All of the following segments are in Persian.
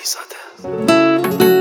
زاده.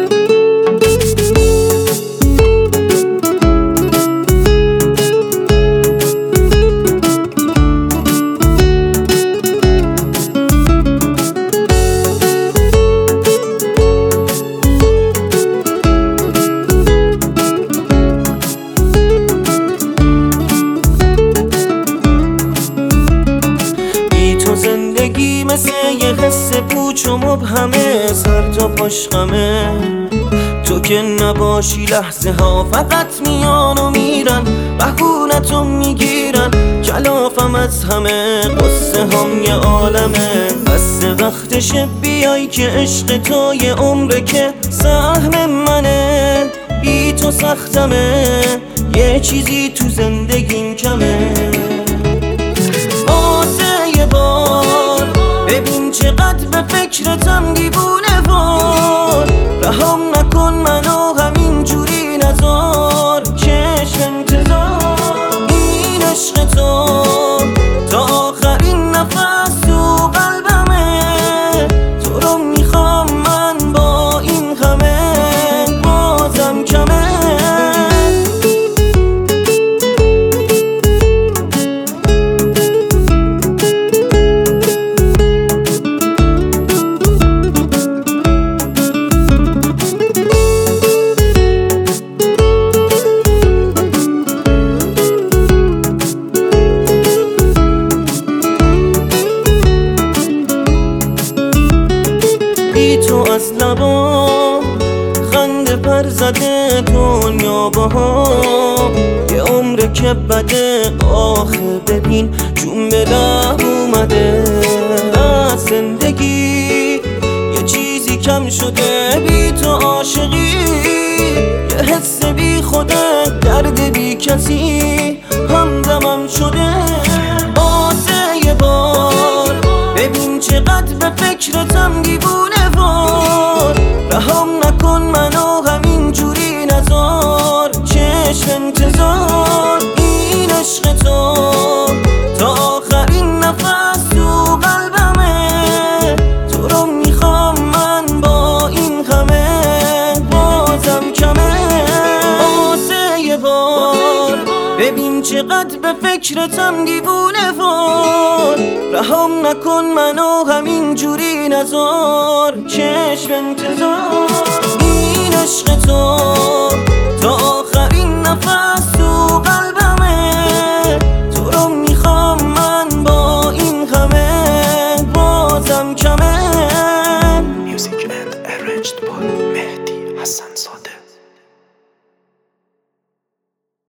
زندگی مثل یه حس پوچ و مبهمه، سر تا پاش غمه. تو که نباشی لحظه ها فقط میان و میرن، بهونتو میگیرن، کلافم از همه. قصه هم یه عالمه، بس وقتشه بیای که عشق تو یه عمره که سهم منه. بی تو سختمه، یه چیزی تو زندگیم کمه. ببین چقدر به فکرتم دیوونه وار، رهام نکن منو همینجوری نذار. چشم انتظار این عشق تو تا آخرین نفس تو قلبمه. تو رو میخوام من با این همه، بازم کمه. تو از لبام خنده پر زده دنیا باها، یه عمره که بده. آخه ببین جون به لب اومده. از زندگی یه چیزی کم شده، بی تو عاشقی یه حس بی خوده. درد بی کسی همدمم شده. آسه یه بار ببین چقدر به فکرتم دیوونه وار، رهام نکن منو همینجوری نذار. چشم انتظار این عشق تو تا آخرین نفس تو قلبمه. تو رو میخوام من با این همه، بازم کمه. آسه یه بار ببین چقدر به فکرتم دیوونه وار، رهام نکن منو همینجوری نذار. چشم انتظار این عشق تو تا آخرین نفس تو قلبمه. تو رو میخوام من با این همه، بازم کمه. Music and arranged by مهدی حسن زاده.